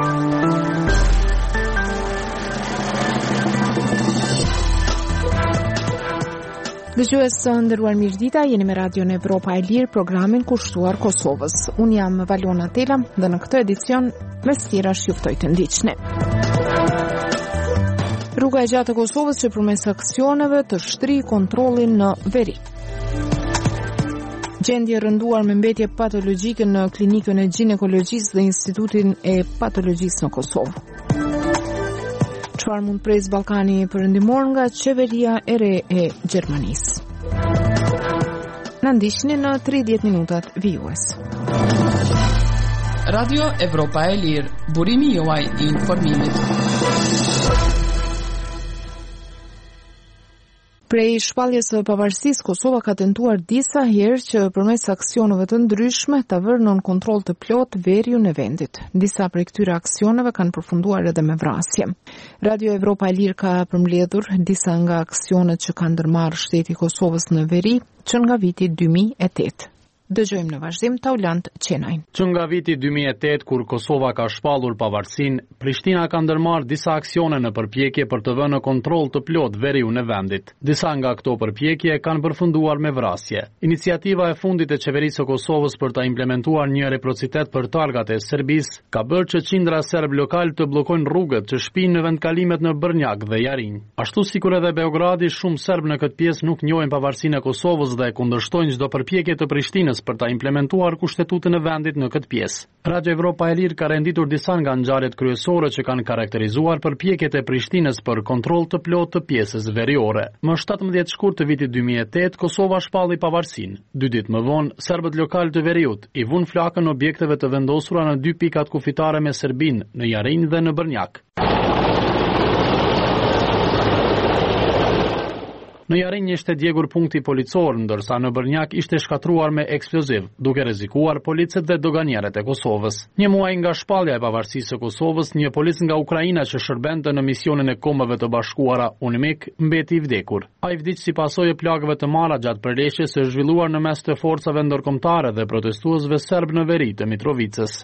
Dëgjues së nderuar mirëdita, jeni me Radio në Evropa e Lirë, programin kushtuar Kosovës. Unë jam Valona Tela dhe në këtë edicion me sfirash juftoj të ndiqni. Rruga e gjatë e Kosovës që përmes aksioneve të shtri kontrollin në veri. Gjendje rënduar me mbetje patologjike në klinikën e ginekologjisë dhe Institutin e Patologjisë në Kosovë. Çfarë mund pres Ballkani Perëndimor nga qeveria e re e Gjermanisë? Na ndiqni në 30 minutat vijues. Radio Evropa e Lirë, burimi juaj i informimit. Prej shpalljes së pavarësisë, Kosova ka tentuar disa herë që përmes aksioneve të ndryshme ta vërë nën kontroll të plot veriun e vendit. Disa prej këtyre aksioneve kanë përfunduar edhe me vrasje. Radio Evropa e Lirë ka përmbledhur disa nga aksionet që ka ndërmarrë shteti i Kosovës në veri që nga viti 2008. Dëgjojmë në vazhdim Taulant Qenajn. Që nga viti 2008, kur Kosova ka shpallur pavarësinë, Prishtina ka ndërmarrë disa aksione në përpjekje për të vënë në kontroll të plot veriun e vendit. Disa nga këto përpjekje kanë përfunduar me vrasje. Iniciativa e fundit e qeverisë së Kosovës për ta implementuar një reciprocitet për targat e Serbisë ka bërë që qindra serb lokal të bllokojnë rrugët që shpinë në vendkalimet në Brnjak dhe Jarinj. Ashtu sikur edhe Beogradi, shumë serb në këtë pjesë nuk njohin pavarësinë e Kosovës dhe kundërshtojnë çdo përpjekje të Prishtinës për ta implementuar kushtetutën e vendit në këtë pjesë. Radio Evropa e Lirë ka renditur disa nga ngjarjet kryesore që kanë karakterizuar përpjekjet e Prishtinës për kontroll të plotë të pjesës veriore. Më 17 shkurt të vitit 2008, Kosova shpalli pavarësinë. 2 ditë më vonë, serbët lokal të veriut i vunë flakën objekteve të vendosura në 2 pikat kufitare me Serbinë, në Jarinj dhe në Brnjak. Në Jarinj ishte djegur punkti policor, ndërsa në Brnjak ishte shkatruar me eksploziv, duke rrezikuar policët dhe doganierët e Kosovës. Një muaj nga shpallja e pavarësisë së Kosovës, një polic nga Ukraina që shërbente në misionin e Kombeve të Bashkuara UNMIK mbeti i vdekur. Ai vdiq si pasojë e plagëve të marra gjatë përleshjes së zhvilluar në mes të forcave ndërkombëtare dhe protestuesve serb në veri të Mitrovicës.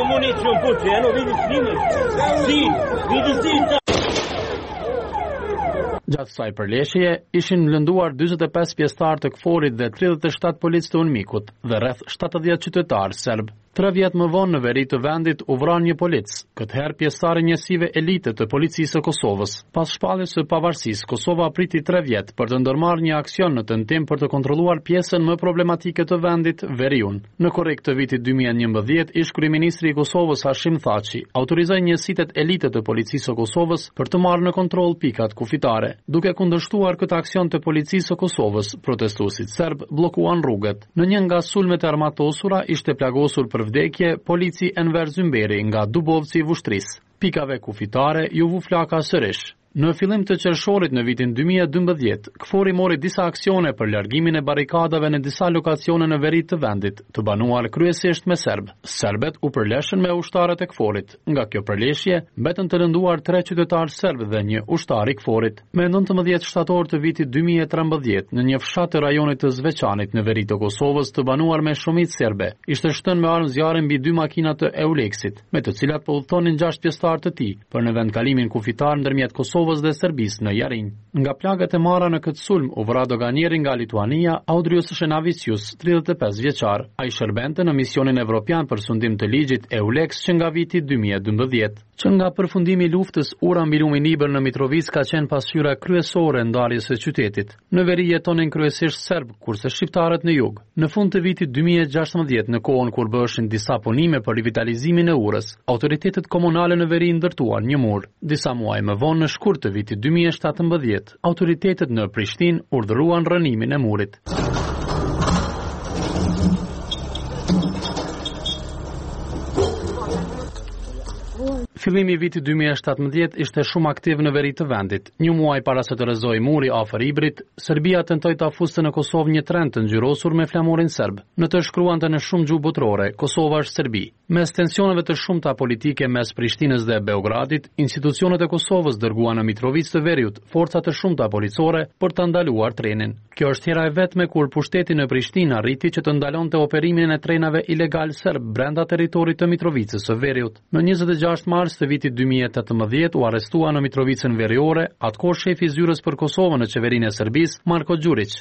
Gjatë kësaj përleshjeje ishin lënduar 45 pjesëtar të KFOR-it dhe 37 policë të UNMIK-ut dhe rreth 70 qytetarë serb. 3 vjet më vonë në veri të vendit u vran një polic, këtë herë pjesëtar e njësive elite të policisë së Kosovës. Pas shpalljes së pavarësisë, Kosova priti 3 vjet për të ndërmarrë një aksion në tentim për të kontrolluar pjesën më problematike të vendit, veriun. Në korrik të vitit 2011, ish kryeministri i Kosovës Hashim Thaçi autorizoi njësitë elite të policisë së Kosovës për të marrë në kontroll pikat kufitare. Duke kundërshtuar këtë aksion të policisë së Kosovës, protestuesit serb bllokuan rrugët. Në një nga sulmet e armatosura ishte plagosur për vdekje polici Enver Zymberi nga Dubovci i Vushtrisë. Pikave kufitare ju vu flaka sërish. Në fillim të qershorit në vitin 2012, KFOR-i mori disa aksione për largimin e barikadave në disa lokacione në veri të vendit, të banuar kryesisht me serb. Serbet u përleshën me ushtarët e KFOR-it. Nga kjo përleshje, mbetën të lënduar 3 qytetarë serb dhe një ushtar i KFOR-it. Me 19 shtator të vitit 2013, në një fshat të rajonit të Zveçanit në veri të Kosovës të banuar me shumicë serbe, ishte shtënë me armë zjarre mbi 2 makina të Euleksit, me të cilat po udhtonin 6 pjesëtar të tij për në vendkalimin kufitar ndërmjet Kosovës dhe Serbisë në Jarinj. Nga plagët e marra në këtë sulm u vra doganieri nga Lituania, Audrius Shenavicius, 35 vjeçar. Ai shërbente në misionin evropian për sundim të ligjit EULEX që nga viti 2012. Që nga përfundimi i luftës, ura mbi lumin Ibër në Mitrovic ka qenë pasqyra kryesore e ndarjes së qytetit. Në veri jetonin kryesisht serb, kurse shqiptarët në jug. Në fund të vitit 2016, në kohën kur bëshin disa punime për rivitalizimin e urës, autoritetet komunale në veri ndërtuan një mur. Disa muaj më vonë, në shkurt të vitit 2017, autoritetet në Prishtinë urdhëruan rënimin e murit. Fillimi i vitit 2017 ishte shumë aktiv në veri të vendit. Një muaj para se të rrezojë muri afër Ibrit, Serbia tentoi ta fuste në Kosovë një trend të ngjyrosur me flamurin serb. Në të shkruante në shumë gjuhë botërore, Kosova është Serbi. Mes tensioneve të shumta politike mes Prishtinës dhe Beogradit, institucionet e Kosovës dërguan në Mitrovicë të Veriut forca të shumta policore për të ndaluar trenin. Kjo është hera e vetme kur pushteti në Prishtinë arriti që të ndalonte operimin e trenave ilegal serb brenda territorit të Mitrovicës së Veriut. Në 26 mars të vitit 2018 u arrestua në Mitrovicën Veriore atkohë shefi i zyrës për Kosovën në qeverinë e Serbisë, Marko Đurić.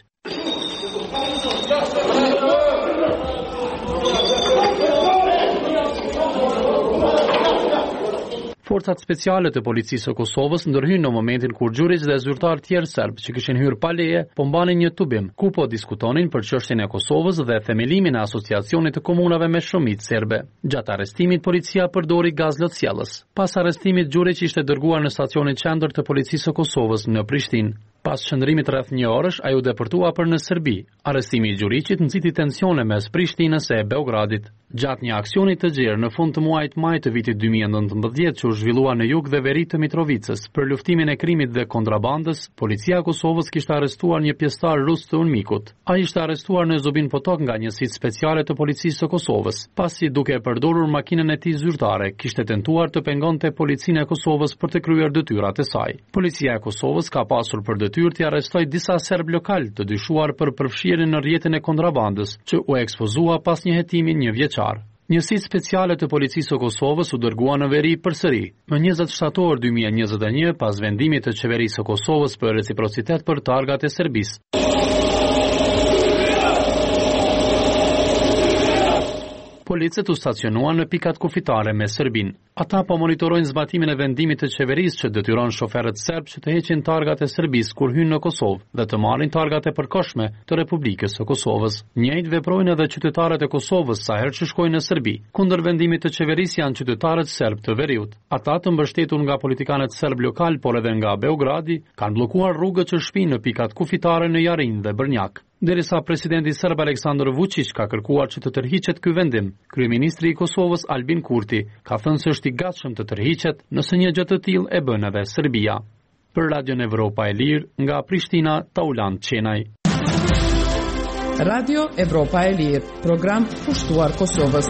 Forcat speciale të policisë së Kosovës ndërhyjnë në momentin kur Đurić dhe zyrtar tjerë serb që kishin hyrë pa leje po mbanin një tubim, ku po diskutonin për çështjen e Kosovës dhe themelimin e asociacionit të komunave me shumicë serbe. Gjatë arrestimit policia përdori gaz lotësjellës. Pas arrestimit Đurić ishte dërguar në stacionin qendër të policisë së Kosovës në Prishtinë. Pas shëndrimit rreth një orësh, ai u deportua për në Serbi. Arrestimi i Đurićit nxiti tensione mes Prishtinës e Beogradit. Gjatë një aksioni të gjerë në fund të muajit maj të vitit 2019 që u zhvillua në jug dhe veri të Mitrovicës për luftimin e krimit dhe kontrabandës, policia e Kosovës kishte arrestuar një pjesëtar rus të UNMIK-ut. Ai ishte arrestuar në Zubin Potok nga njësitë speciale të policisë së Kosovës, pasi duke përdorur makinën e tij zyrtare, kishte tentuar të pengonte policinë e Kosovës për të kryer detyrat e saj. Policia e Kosovës ka pasur për detyrë të arrestoj disa serb lokal të dyshuar për përfshirjen në rrjetin e kontrabandës, që u ekspozua pas një hetimi një vjeçar. Njësitë speciale të policisë së Kosovës u dërgua në veri përsëri. Më 20 shtator 2021 pas vendimit të qeverisë së Kosovës për reciprocitet për targat e Serbisë. Policët u stacionuan në pikat kufitare me Serbinë. Ata po monitorojnë zbatimin e vendimit të qeverisë që detyron shoferët serb që të heqin targat e Serbisë kur hyjnë në Kosovë dhe të marrin targat e përkohshme të Republikës së Kosovës. Njëjtë veprojnë edhe qytetarët e Kosovës sa herë që shkojnë në Serbi. Kundër vendimit të qeverisë janë qytetarët serb të Veriut. Ata të mbështetur nga politikanët serb lokal, por edhe nga Beogradi, kanë bllokuar rrugët që shpinë në pikat kufitare në Jarin dhe Brnjak. Derisa presidenti serb Aleksandar Vučić ka kërkuar që të tërhiqet ky vendim, kryeministri i Kosovës Albin Kurti ka thënë se është i gatshëm të tërhiqet nëse një gjë të tillë e bën edhe Serbia. Për Radion Evropa e Lirë, nga Prishtina, Tauland Qenaj. Radio Evropa e Lirë, program pushtuar Kosovës.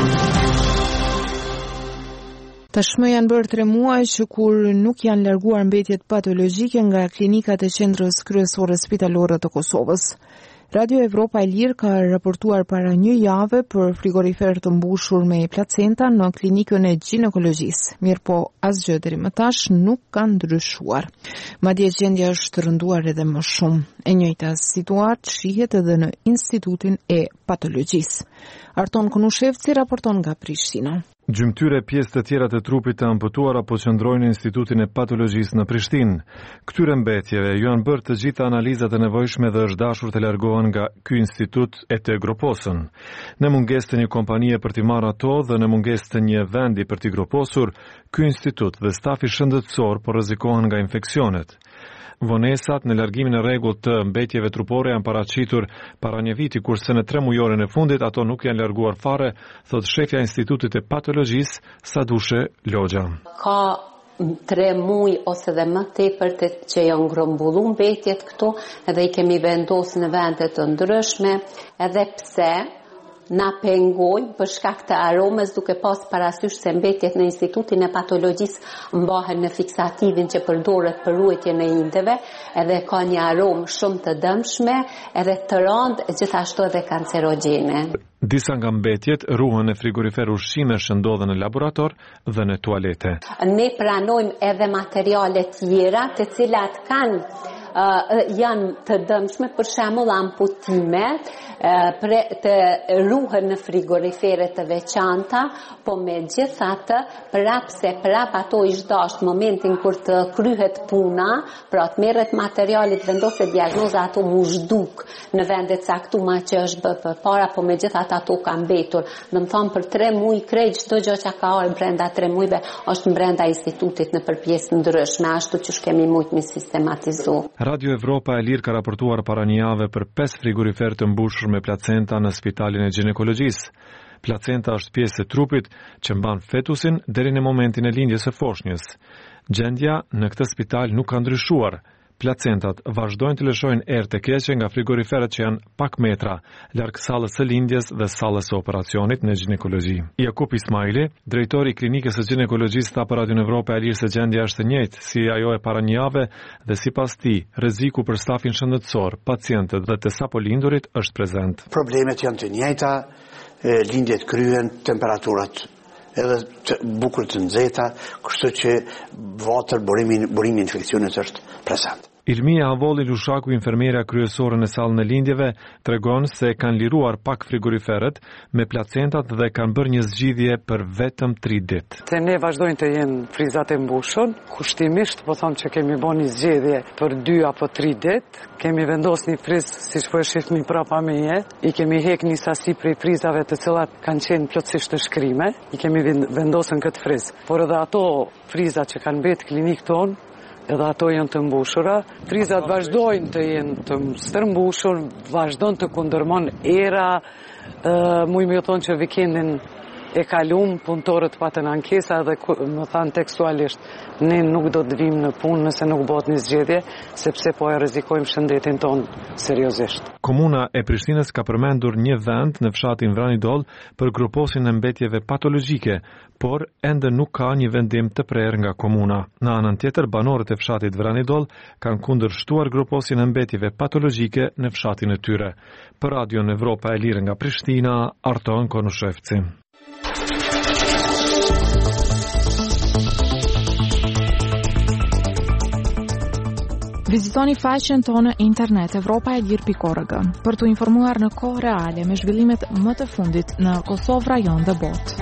Tashmë janë bërë 3 muaj që kur nuk janë larguar mbetjet patologjike nga klinikat e qendrës kryesore spitalore të Kosovës. Radio Evropa e Lirë ka raportuar para një jave për frigorifer të mbushur me placenta në klinikën e ginekologjisë. Mirëpo asgjë deri më tash nuk ka ndryshuar. Madje gjendja është rënduar edhe më shumë. E njëjta situatë shihet edhe në Institutin e Patologjisë. Arton Kunushevci raporton nga Prishtina. Gjymtyre pjesë të tjera të trupit të amputuara po qëndrojnë në Institutin e Patologjisë në Prishtinë. Këtyre mbetjeve janë bërë të gjitha analizat e nevojshme dhe është dashur të largohen nga ky institut e të groposën. Në mungesë të një kompanie për t'i marrë ato dhe në mungesë të një vendi për t'i groposur, ky institut dhe stafi shëndetësor po rrezikohen nga infeksionet. Vonesat në largimin e rregullt të mbetjeve trupore janë paraqitur para një viti, kurse në 3 mujoren e fundit ato nuk janë larguar fare, thot shefja e Institutit e Patologjisë Sadushe Logja. Ka 3 muj ose dhe më tepër që janë grumbulluar mbetjet këtu, edhe i kemi vendosur në vende të ndryshme, edhe pse na pengojnë për shkak të aromës, duke pas parasysh se mbetjet në Institutin e Patologjisë mbahen në fiksativin që përdoret për ruajtjen e indeve, edhe ka një aromë shumë të dëmshme, edhe të rëndë, gjithashtu edhe kancerogjene. Disa nga mbetjet ruhen në frigorifer ushqimesh që ndodhen në laborator dhe në tualete. Ne pranojmë edhe materiale tjera të cilat janë të dëmshme, për shembull amputime, të ruhen në frigorifere të veçanta, po megjithatë, prap ato ish dashur momentin kur të kryhet puna, pra të merret materialit, vendoset diagnoza, ato mu zhduk në vendet caktuara që është bë përpara, po megjithatë ato kanë mbetur. Do të thonë për 3 muaj krejt çdo gjë që ka ardhur brenda 3 muajve është brenda institutit në përpjesë ndryshme, ashtu që kemi mujt me sistematizu. Radio Evropa e Lirë ka raportuar para një jave për 5 frigorifer të mbushur me placenta në Spitalin e Ginekologjisë. Placenta është pjesë e trupit që mban fetusin deri në momentin e lindjes së foshnjës. Gjendja në këtë spital nuk ka ndryshuar. Placentat vazhdojnë të lëshojnë erë të keqe nga frigoriferet që janë pak metra, larg sallës së lindjes dhe sallës së operacionit në ginekologji. Jakub Ismaili, drejtori i klinikës së ginekologjisë tha për Radio Evropë e lirë se gjendja është e njëjtë si ajo e para një jave dhe sipas tij, rreziku për stafin shëndetësor, pacientët dhe të sapolindurit është prezent. Problemet janë të njëjta, lindjet kryen, temperaturat edhe të bukur të nxehta, kështu që vatër burimi infeksionit është prezent. Ilmia Avolli Lushaku, infermiera kryesore në sallën e lindjeve, tregon se kanë liruar pak frigoriferet me placentat dhe kanë bërë një zgjidhje për vetëm 3 ditë. Te ne vazhdojnë të jenë frizat e mbushur, kushtimisht po them që kemi bërë një zgjedhje për 2 apo 3 ditë. Kemi vendosur një friz, siç po e shihni prapa meje, i kemi hequr një sasi prej frizave të cilat kanë qenë plotësisht të shkrime, i kemi vendosur këtë friz. Por edhe ato frizat që kanë mbetë klinikë tonë, edhe ato janë të mbushura. Frizat vazhdojnë të jenë të stërmbushur, vazhdojnë të kundërmon era. Muj me thonë që vikendin e kalum, punëtorët patën ankesa dhe më thanë tekstualisht, ne nuk do të vim në punë nëse nuk bëhet një zgjedhje, sepse po e rrezikojmë shëndetin tonë seriozisht. Komuna e Prishtinës ka përmendur një vend në fshatin Vranidol për gruposin e mbetjeve patologjike, por ende nuk ka një vendim të prerë nga komuna. Në anën tjetër, banorët e fshatit Vranidol kanë kundërshtuar gruposin e mbetjeve patologjike në fshatin e tyre. Për Radio Evropa e lirë nga Prishtina, Arton Konushevci. Vizitoni faqen tonë internet evropaelirë.org për të informuar në kohë reale me zhvillimet më të fundit në Kosovë, rajon dhe botë.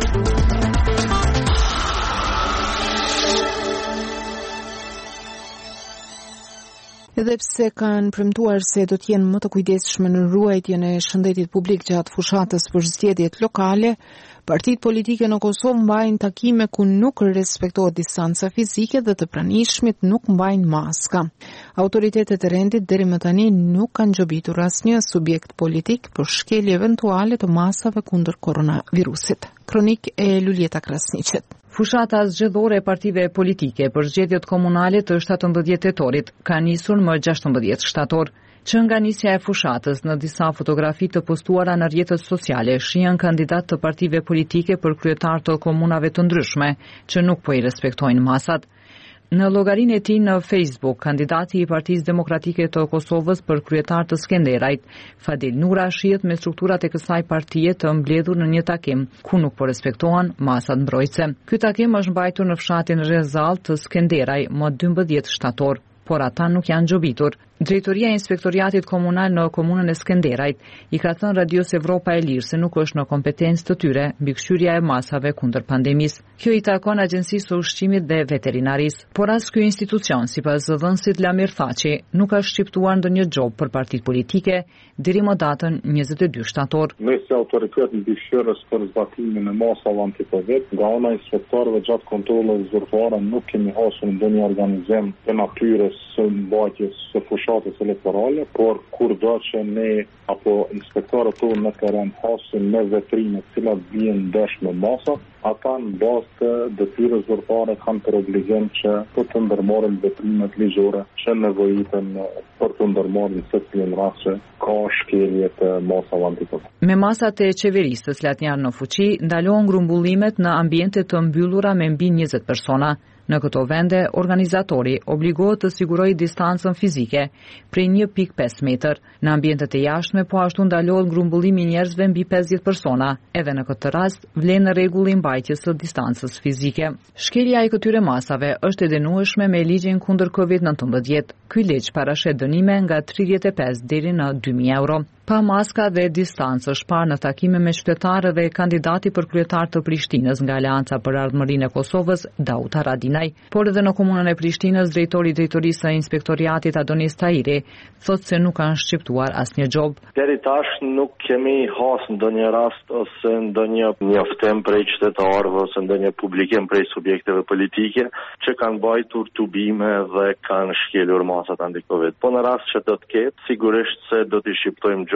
Edhe pse kanë premtuar se do të jenë më të kujdesshme në ruajtjen e shëndetit publik gjatë fushatës për zgjedhjet lokale, partitë politike në Kosovë mbajnë takime ku nuk respektohet distanca fizike dhe të pranishmit nuk mbajnë maska. Autoritetet e rendit deri më tani nuk kanë gjobitur asnjë subjekt politik për shkelje eventuale të masave kundër koronavirusit. Kronik e Luljeta Krasniqet. Fushata zgjedhore e partive politike për zgjedhjet komunale të 17 tetorit ka nisur më 16 shtator. Që nga nisja e fushatës në disa fotografi të postuara në rrjetet sociale shihen kandidat të partive politike për kryetar të komunave të ndryshme që nuk po I respektojnë masat. Në llogarinë e tij në Facebook, kandidati I Partisë Demokratike të Kosovës për kryetar të Skenderajt, Fadil Nura, shihet me strukturat e kësaj partie të mbledhur në një takim ku nuk po respektohen masat mbrojtëse. Ky takim është mbajtur në fshatin Rezall të Skenderaj më 12 shtator, por ata nuk janë gjobitur. Drejtoria e Inspektoriatit Komunal në komunën e Skenderajt I ka thënë Radios Evropa e Lirë se nuk është në kompetencë të tyre mbikëqyrja e masave kundër pandemisë. Kjo I takon Agjencisë së Ushqimit dhe Veterinarisë, por as ky institucion, sipas zëdhënësit Lamir Thaçi, nuk ka shqiptuar ndonjë gjop për partitë politike deri më datën 22 shtator. Nëse autoritetet mbikëqyrës për zbatimin e masave anti-Covid, nga ana e inspektorëve gjatë kontrolleve zyrtare nuk kemi hasur ndonjë organizim të natyrës së mbajtjes së fushatës elektorale, por kurdo që ne apo inspektorët tonë në terren hasin me veprime të cilat bien ndesh me masa, ata në bazë të detyrës zyrtare kanë për obligim që të ndërmarrin veprimet ligjore që nevojiten për të ndërmarrë në secilin rast që ka shkelje të masave anti-Covid. Me masat e qeverisë të cilat janë në fuqi, ndalohen grumbullimet në ambiente të mbyllura me mbi 20 persona. Në këto vende, organizatori obligohet të sigurojë distancën fizike prej 1.5 metër. Në ambientet e jashtme po ashtu ndalohet grumbullimi I njerëzve mbi 50 persona. Edhe në këtë rast vlen rregulli I mbajtjes së distancës fizike. Shkelja e këtyre masave është e dënueshme me ligjin kundër COVID-19. Ky ligj parashet dënime nga 35 deri në 2.000 euro. Pa maska dhe distancë është parë në takime me qytetarë dhe kandidati për kryetar të Prishtinës nga Aleanca për Ardhmërinë e Kosovës, Daut Haradinaj. Por edhe në komunën e Prishtinës, drejtori I drejtorisë së inspektoriatit Adonis Tahiri thotë se nuk kanë shqiptuar asnjë job. Deri tash nuk kemi hasur ndonjë rast ose ndonjë njoftim prej qytetarëve ose ndonjë publikim prej subjekteve politike që kanë bajtur tubime dhe kanë shkelur masat anti-Covid. Po në rast që do të ketë, sigurisht se do t'i shqiptojmë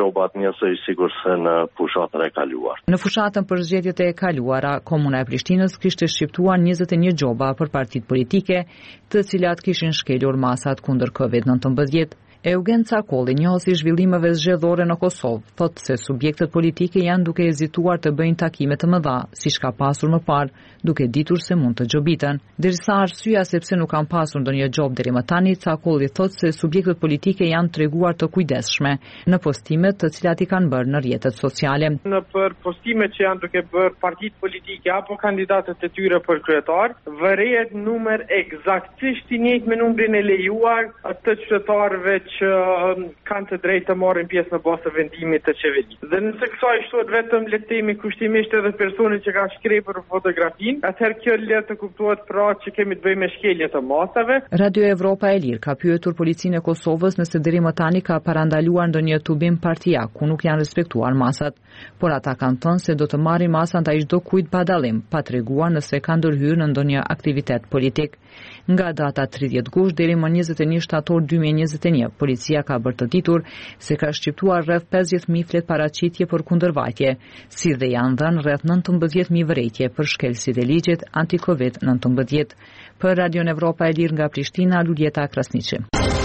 gjobat njësoj sikur se në fushatën e kaluar. Në fushatën për zgjedhjet e kaluara, Komuna e Prishtinës kishte shqiptuar 21 gjoba për partitë politike, të cilat kishin shkelur masat kundër COVID-19. Eugen Cakolli, njohësi i zhvillimeve zgjedhore në Kosovë, thotë se subjektet politike janë duke hezituar të bëjnë takime të mëdha, siç ka pasur më parë, duke ditur se mund të gjobiten. Derisa arsyeja sepse nuk kanë pasur ndonjë gjob deri më tani, Cakolli thotë se subjektet politike janë treguar të kujdesshme në postimet të cilat i kanë bërë në rrjetet sociale. Në për postimet që janë duke bërë partitë politike apo kandidatët e tyre për kryetar, vërehet numër eksaktësisht i njëjtë me numrin e lejuar të qytetarëve që kanë të drejtë të marrin pjesë në bazë të vendimit të qeverisë. Dhe nëse kësaj shtohet vetëm le të themi kushtimisht edhe personit që ka shkrepur fotografinë, atëherë kjo le të kuptohet pra që kemi të bëjmë me shkelje të masave. Radio Evropa e Lirë ka pyetur policinë e Kosovës nëse deri më tani ka parandaluar ndonjë tubim partijak ku nuk janë respektuar masat, por ata kanë thënë se do të marrin masa ndaj çdo kujt pa dallim, pa treguar nëse ka ndërhyrë në ndonjë aktivitet politik. Nga data 30 gusht deri më 21 shtator 2021, policia ka bërë të ditur se ka shqiptuar rreth 50.000 flet paraqitje për kundërvajtje, si dhe janë dhënë rreth 19.000 vërejtje për shkelësit e ligjit anti-COVID-19. Për Radio Evropa e Lirë nga Prishtina, Luljeta Krasniqi.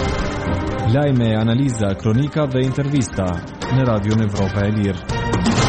Lajme, analiza, kronika dhe intervista në Radio Evropa e Lirë.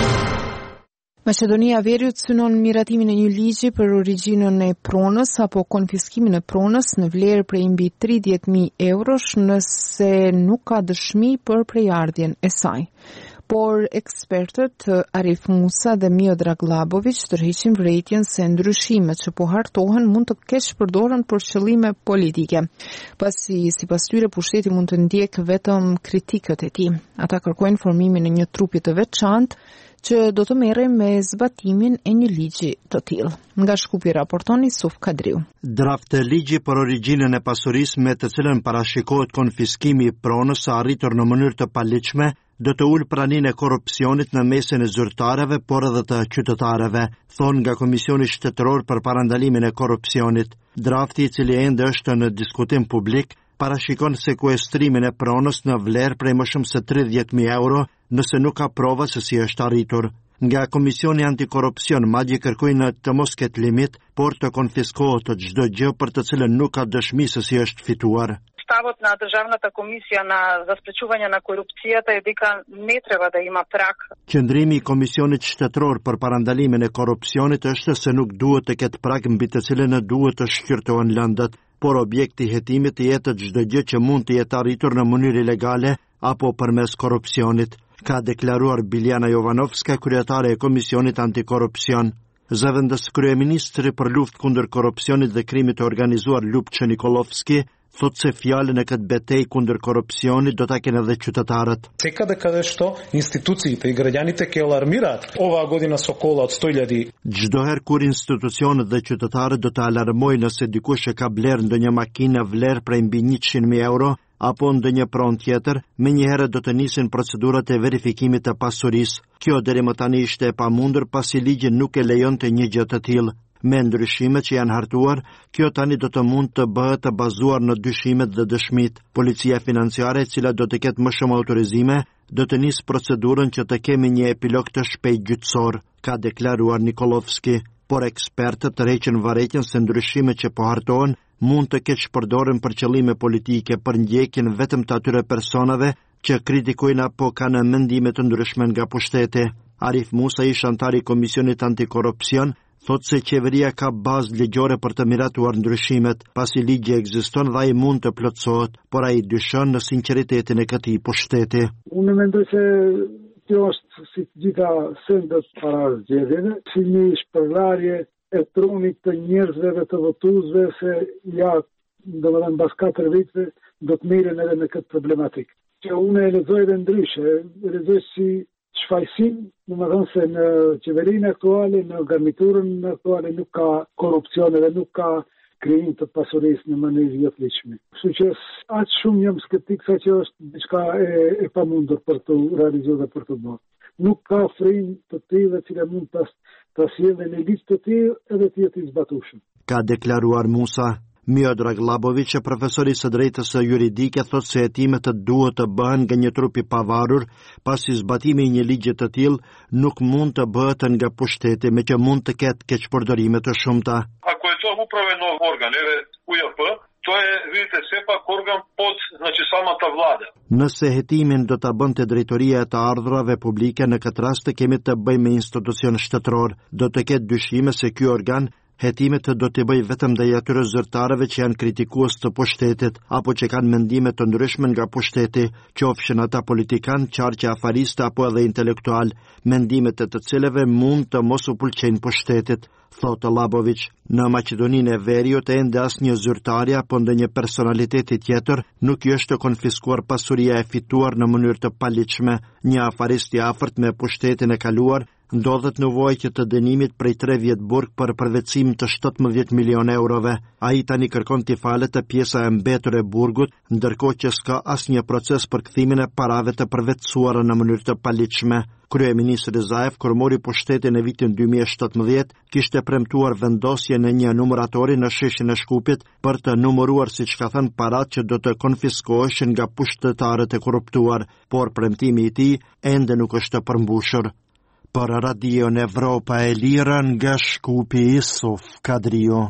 Maqedonia e Veriut synon miratimin e një ligji për origjinën e pronës apo konfiskimin e pronës në vlerë prej mbi 30.000 eurosh nëse nuk ka dëshmi për prejardhjen e saj. Por ekspertët Arif Musa dhe Miodrag Labović tërheqin vërejtjen se ndryshimet që po hartohen mund të keq përdoren për qëllime politike, pasi sipas tyre pushteti mund të ndjek vetëm kritikët e tij. Ata kërkojnë formimin e një trupi të veçantë që do të merrej me zbatimin e një ligji të tillë. Nga Shkupi raporton Isuf Kadriu. Draft e ligji për origjinën e pasurisë me të cilën parashikohet konfiskimi i pronës së arritur në mënyrë të paligjshme do të ulë praninë e korrupsionit në mesin e zyrtarëve, por edhe të qytetarëve, thonë nga Komisioni Shtetëror për Parandalimin e Korrupsionit. Drafti, i cili ende është në diskutim publik, parashikon sekuestrimin e pronës në vlerë prej më shumë se 30.000 euro nëse nuk ka prova se si është arritur. Nga Komisioni Antikorrupsion madje kërkojnë të mos ketë limit, por të konfiskohet çdo gjë për të cilën nuk ka dëshmi se si është fituar. Ставот на Државната комисија за спречување на корупцијата е дека не треба да има прак. Qëndrimi i Komisionit Shtetëror për Parandalimin e Korrupsionit është se nuk duhet të ketë prag mbi të cilën duhet të shqyrtohen lëndët, por objekti i hetimit të jetë çdo gjë që mund të jetë arritur në mënyrë ilegale apo përmes korrupsionit, ka deklaruar Biljana Jovanovska, kryetare e Komisionit Antikorrupsion. Zëvendës kryeministri për luftë kundër korrupsionit dhe krimit të organizuar Ljupçë Nikolovski thot se fjalën e këtë betejë kundër korrupsionit do ta kenë edhe qytetarët. Секаде каде што институциите и граѓаните ќе алармираат, оваа година со кола од 100.000. Çdoherë kur institucionet dhe qytetarët do të alarmojnë nëse dikush e ka blerë ndonjë makinë vlerë prej mbi 100.000 euro apo ndonjë pronë tjetër, menjëherë do të nisin procedurat e verifikimit të pasurisë. Kjo deri më tani ishte e pamundur pasi ligji nuk e lejonte një gjë të tillë. Me ndryshimet që janë hartuar, kjo tani do të mund të bëhet të bazuar në dyshimet dhe dëshmit. Policia financiare, e cila do të ketë më shumë autorizime, do të nisë procedurën që të kemi një epilog të shpejt gjyqësor, ka deklaruar Nikolovski. Por ekspertët tërheqin vërejtjen se ndryshimet që po hartohen mund të keq përdoren për qëllime politike për ndjekjen vetëm të atyre personave që kritikojnë apo kanë mendime të ndryshme nga pushteti. Arif Musa, ish antar i Komisionit Antikorrupsion, thot se qeveria ka bazë ligjore për të miratuar ndryshimet, pasi ligji ekziston dhe ai mund të plotësohet, por ai dyshon në sinqeritetin e këtij pushteti. Unë mendoj se kjo është si gjitha sendet para zgjedhjeve, si një shpërlarje e trunit të njerëzve dhe të votuesve se ja, domethënë mbas 4 viteve do të merren edhe me këtë problematik. Që unë e lexoj edhe ndryshe, lexoj si shfaqsim, domethënë se në qeverinë aktuale, në garniturën aktuale nuk ka korrupsion dhe nuk ka krijim të pasurisë në mënyrë jo të ligjshme. Kështu që aq shumë jam skeptik sa që është diçka e pamundur për të realizuar dhe për të bërë. Nuk ka frym të tillë që mund ta sjellë në ligj të tillë edhe të jetë i zbatueshëm. Ka deklaruar Musa. Miodrag Labovic, profesori së drejtës juridike, thot se hetimet duhet të bëhen nga një trup i pavarur, pasi zbatimi i një ligji të tillë nuk mund të bëhet nga pushteti, me që mund të ketë keqpërdorime të shumta. Ako je to uprave nov organ, edhe UJP, to je, vidite, sepak organ pod, znači sama ta vlada. Nëse hetimin do ta bënte drejtoria e të ardhurave publike, në këtë rast kemi të bëjmë me institucion shtetëror. Do të ketë dyshime se ky organ hetimet do të bëj vetëm ndaj atyre zyrtarëve që janë kritikues të pushtetit apo që kanë mendime të ndryshme nga pushteti, qofshin ata politikan, qarqe afariste apo edhe intelektual, mendimet e të cilëve mund të mos u pëlqejnë pushtetit, thotë Labovic. Në Maqedoninë e Veriut ende asnjë zyrtari apo ndonjë personaliteti tjetër nuk i është konfiskuar pasuria e fituar në mënyrë të paligjshme. Një afarist i afërt me pushtetin e kaluar ndodhet nevojë të dënimit prej 3 vjet burg për përvetësim të 17 milion eurove. Ai tani kërkon t'i falet të pjesa e mbetur e burgut, ndërkohë që s'ka asnjë proces për kthimin e parave të përvetësuara në mënyrë të paligjshme. Kryeministri Rizaev, kur mori pushtetin në vitin 2017, kishte premtuar vendosje në një numëratori në sheshin e Shkupit për të numëruar, siç ka thënë, parat që do të konfiskoheshin nga pushtetarët e korruptuar, por premtimi i tij ende nuk është përmbushur. Për Radion Evropa e Lira nga Shkupi, Isuf Kadrio.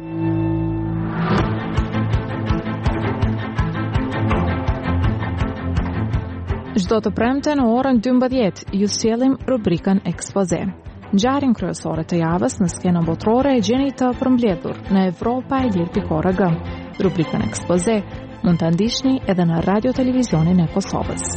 Çdo të premte në orën 12 ju sjellim rubrikën Ekspoze. Ngjarjen kryesore të javës në skenën botërore e gjeni të përmbledhur në europaelir.org. Rubrikën Ekspoze mund ta ndiqni edhe në Radio Televizionin e Kosovës.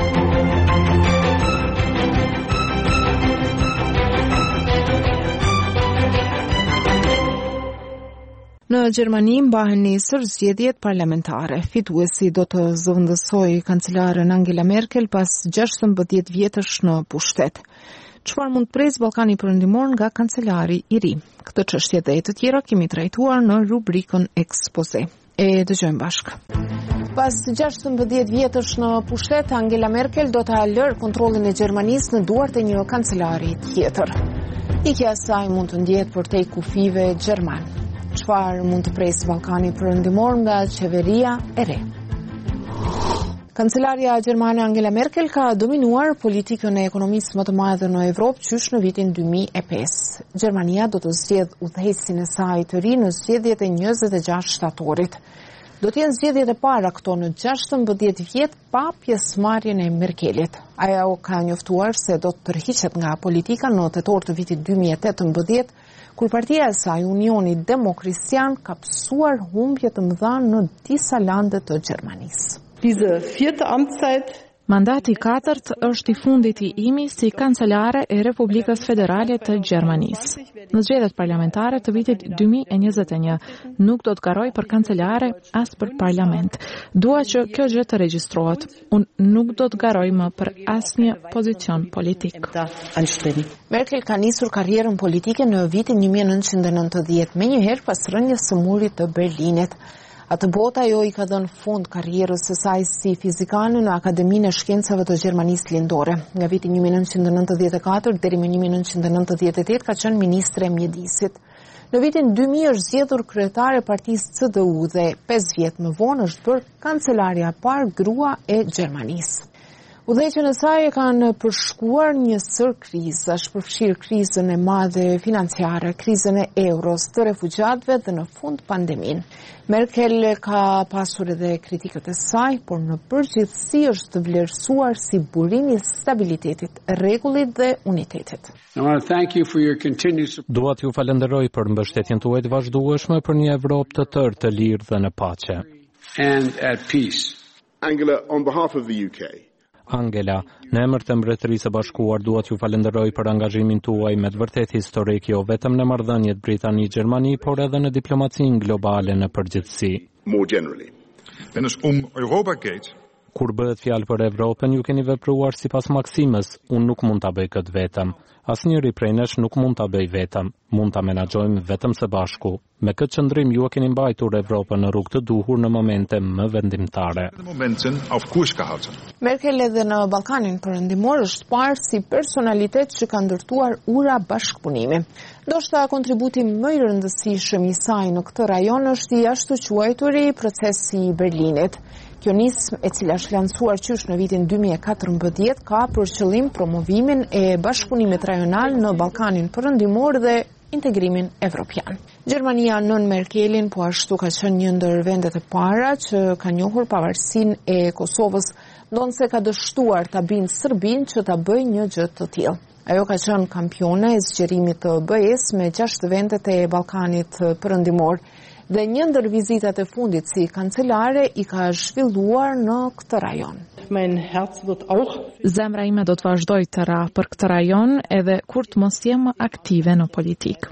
Në Gjermani mbahen nesër zgjedhjet parlamentare. Fituesi do të zëvendësojë kancelaren Angela Merkel pas 16 vjetësh në pushtet. Çfarë mund të presë Ballkani Perëndimor nga kancelari i ri? Këtë çështje dhe të tjera kemi trajtuar në rubrikën Ekspoze. E dëgjojmë bashkë. Pas 16 vjetësh në pushtet, Angela Merkel do ta lërë kontrollin e Gjermanisë në duart e një kancelari tjetër. Ikja e saj mund të ndjehet përtej kufive gjerman. Çfarë mund të presë Ballkani Perëndimor nga qeveria e re? Kancelaria gjermane Angela Merkel ka dominuar politikën e ekonomisë më të madhe në Evropë qysh në vitin 2005. Gjermania do të zgjedh udhëheqësin e saj të ri në zgjedhjet e 26 shtatorit. Do të jenë zgjedhjet e para këto në 16 vjet pa pjesëmarrjen e Merkelit. Ajo ka njoftuar se do të tërhiqet nga politika në tetor të vitit 2018, kur partia e saj, Unioni Demokristian, ka pësuar humbje të mëdha në disa lande të Gjermanisë. Mandati 4 është i fundit i imi si kancelare e Republikës Federale të Gjermanisë. Në zgjedhjet parlamentare të vitit 2021 nuk do të garoj për kancelare as për parlament. Dua që kjo gjë të regjistrohet. Unë nuk do të garoj më për asnjë pozicion politik. Merkel ka nisur karrierën politike në vitin 1990, menjëherë pas rënjes së murit të Berlinit. Atë bota ajo i ka dhënë fund karrierës së saj si fizikane në Akademinë e Shkencave të Gjermanisë Lindore. Nga viti 1994 deri në 1998 ka qenë ministre e mjedisit. Në vitin 2000 është zgjedhur kryetare e partisë CDU dhe 5 vjet më vonë është bërë kancelarja e parë grua e Gjermanisë. Udhëheqjen e saj e kanë përshkuar një sër krizash, përfshirë krizën e madhe financiare, krizën e euros, të refugjatëve dhe në fund pandemin. Merkel ka pasur edhe kritikët e saj, por në përgjithësi është të vlerësuar si burim i stabilitetit, rregullit dhe unitetit. Dua t'ju falenderoj për mbështetjen tuaj të vazhdueshme për një Evropë të tërë, të lirë dhe në paqe. Angela, on behalf of the UK. Angela, në emër të Mbretërisë së Bashkuar dua t'ju falenderoj për angazhimin tuaj me të vërtetë historik, jo vetëm në marrëdhëniet Britani-Gjermani, por edhe në diplomacinë globale në përgjithësi. More generally. Wenn es Europagate Kur bëhet fjalë për Evropën, ju keni vepruar sipas maksimës, unë nuk mund ta bëj këtë vetëm. Asnjëri prej nesh nuk mund ta bëj vetëm, mund ta menaxhojmë vetëm së bashku. Me këtë qëndrim ju e keni mbajtur Evropën në rrugë të duhur në momente më vendimtare. Merkel edhe në Ballkanin Perëndimor është parë si personalitet që ka ndërtuar ura bashkëpunimi. Ndoshta kontributi më i rëndësishëm i saj në këtë rajon është i jashtëquajturi procesi i Berlinit. Kjo nismë, e cila është lancuar qysh në vitin 2014, ka për qëllim promovimin e bashkëpunimit rajonal në Ballkanin Perëndimor dhe integrimin evropian. Gjermania nën Merkelin po ashtu ka qenë një ndër vendet e para që ka njohur pavarësinë e Kosovës, ndonse ka dështuar ta bindë Serbinë që ta bëjë një gjë të tillë. Ajo ka qenë kampione e zgjerimit të BE-s me 6 vendet e Ballkanit Perëndimor. Dhe një ndër vizitat e fundit si kancelare i ka zhvilluar në këtë rajon. Zemra ime do të vazhdoj të ra për këtë rajon edhe kur të mos jem aktive në politikë.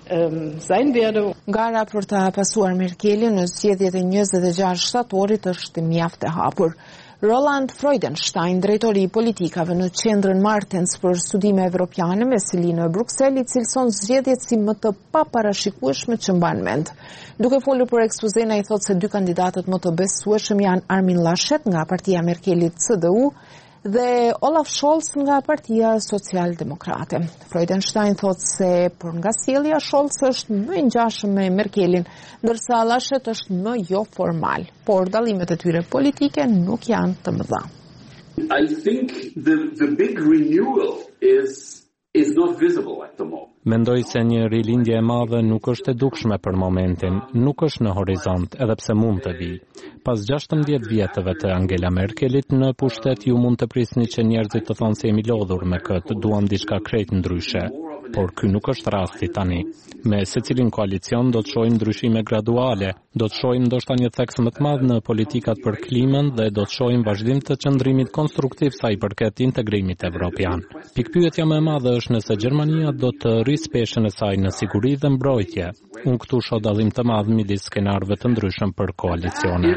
Gara për ta pasuar Merkelin në zgjedhjet e 26 shtatorit është mjaft e hapur. Roland Freudenstein, drejtori i politikave në qendrën Martens për studime evropiane me sili në Bruksel, i cilëson zgjedhjet si më të paparashikueshme që mban mend. Duke folur për ekspozen, ai thotë se 2 kandidatët më të besueshëm janë Armin Laschet nga partia Merkelit CDU dhe Olaf Scholz nga partia Socialdemokrate. Freudenstein thotë se për nga sjellja Scholz është më i ngjashëm me Merkelin, ndërsa Laschet është më jo formal, por dallimet e tyre politike nuk janë të mëdha. I think the big renewal is not visible at the moment. Mendoj se një rilindje e madhe nuk është e dukshme për momentin, nuk është në horizont, edhe pse mund të vi. Pas 16 vjetëve të Angela Merkelit në pushtet, ju mund të prisni që njerëzit të thonë se jemi lodhur me këtë, duam diçka krejt ndryshe. Por ky nuk është rasti tani. Me secilin koalicion do të shohim ndryshime graduale, do të shohim ndoshta një theks më të madh në politikat për klimën dhe do të shohim vazhdim të qëndrimit konstruktiv sa i përket integrimit evropian. Pikpyetja më e madhe është nëse Gjermania do të rrisë peshën e saj në siguri dhe mbrojtje. Unë këtu shoh dallim të madh midis skenarëve të ndryshëm për koalicione.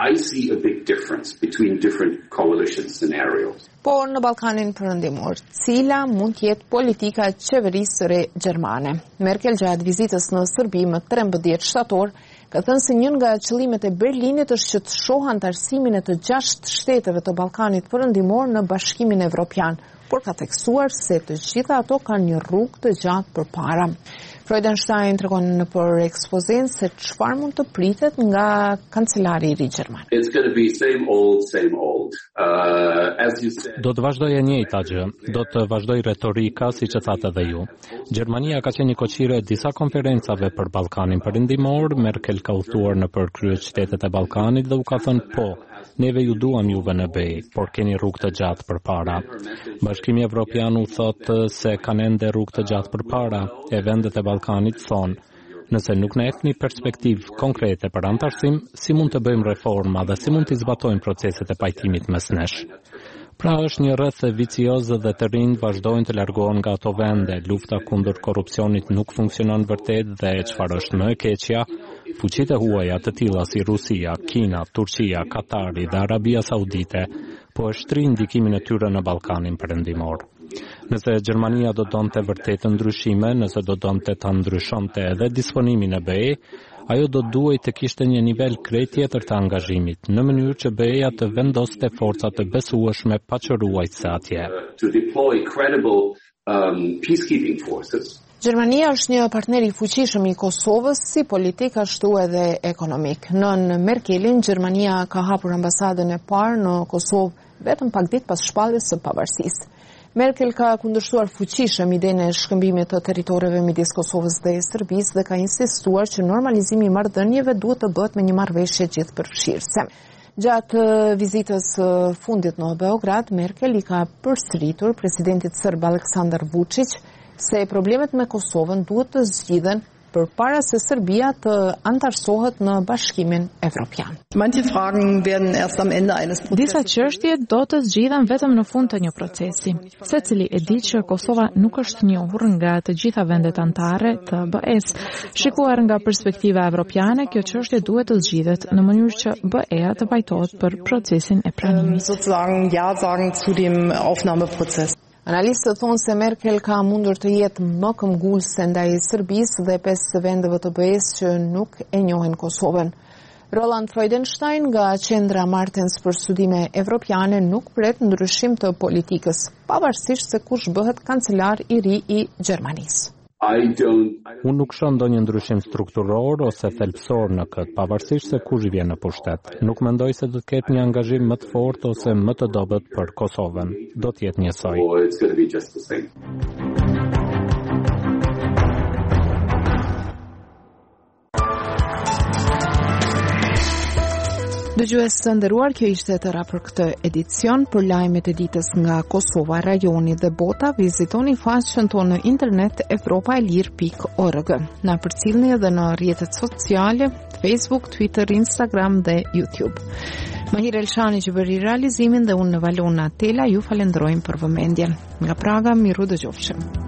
Por në Ballkanin Perëndimor, cila mund të jetë politika e qeverisë re gjermane? Merkel gjatë vizitës në Serbi më 13 shtator ka thënë se një nga qëllimet e Berlinit është që të shohë antarësimin e të 6 shteteve të Ballkanit Perëndimor në Bashkimin Evropian, por ka theksuar se të gjitha ato kanë një rrugë të gjatë përpara. Freudenstein tregon në për ekspozen se çfarë mund të pritet nga kancelari i ri gjerman. It's going to be same old. Do të vazhdojë e njëjta gjë, do të vazhdojë retorika siç e thatë edhe ju. Gjermania ka qenë koqire disa konferencave për Ballkanin Perëndimor, Merkel ka udhëtuar në për kryeqytetet e Ballkanit dhe u ka thënë po. Neve ju duam juve në BE, por keni rrugë të gjatë përpara. Bashkimi Evropian u thotë se kanë ende rrugë të gjatë përpara, e vendet e Ballkanit thonë, nëse nuk ne jepni perspektivë konkrete për antarësim, si mund të bëjmë reforma dhe si mund të zbatojmë proceset e pajtimit mes nesh. Pra është një rreth vicioze dhe të rinj vazhdojnë të largohen nga ato vende, lufta kundër korrupsionit nuk funksionon vërtet dhe çfarë është më e keqja, fuqitë e huaja të tilla si Rusia, Kina, Turqia, Katari dhe Arabia Saudite po e shtrin ndikimin e tyre në Ballkanin Perëndimor. Nëse Gjermania do donte vërtet ndryshime, nëse do donte ta ndryshonte edhe disponimin e BE, ajo do duhej të kishte një nivel krejt tjetër të angazhimit, në mënyrë që BE-ja të vendoste forca të besueshme paqëruajtëse atje. To deploy credible peacekeeping forces. Gjermania është një partner i fuqishëm i Kosovës si politik ashtu edhe ekonomik. Nën Merkelin, Gjermania ka hapur ambasadën e parë në Kosovë vetëm pak ditë pas shpalljes së pavarësisë. Merkel ka kundërshtuar fuqishëm idenë e shkëmbimit të territoreve midis Kosovës dhe Serbisë dhe ka insistuar që normalizimi i marrëdhënieve duhet të bëhet me një marrëveshje gjithëpërfshirëse. Gjatë vizitës fundit në Beograd, Merkel i ka përsëritur presidentit serb Aleksandar Vučić se problemet me Kosovën duhet të zgjidhen përpara se Serbia të antarësohet në Bashkimin Evropian. Disa çështje do të zgjidhen vetëm në fund të një procesi. Secili e di që Kosova nuk është njohur nga të gjitha vendet anëtare të BE-s. Shikuar nga perspektiva evropiane, kjo çështje duhet të zgjidhet në mënyrë që BE-a të pajtohet për procesin e pranimit. Analistët thonë se Merkel ka mundur të jetë më këmbgulse ndaj Serbisë dhe 5 vendeve të BE-s që nuk e njohin Kosovën. Roland Freudenstein nga Qendra Martens për Studime Evropiane nuk pret ndryshim të politikës, pavarësisht se kush bëhet kancelar i ri i Gjermanisë. Unë nuk shoh ndonjë ndryshim strukturor ose thelbësor në këtë, pavarësisht se kush vjen në pushtet. Nuk mendoj se do të ketë një angazhim më të fortë ose më të dobët për Kosovën. Do të jetë njësoj. Dëgjues të nderuar, kjo ishte e tëra për këtë edicion. Për lajmet e ditës nga Kosova, rajoni dhe bota, vizitoni faqen tonë në internet europaelir.org. Na përcjellni edhe në rrjetet sociale, Facebook, Twitter, Instagram dhe YouTube. Mahir Elshani që bëri realizimin dhe unë në Valona Tela ju falenderojmë për vëmendjen. Nga Praga, miru dëgjofshim.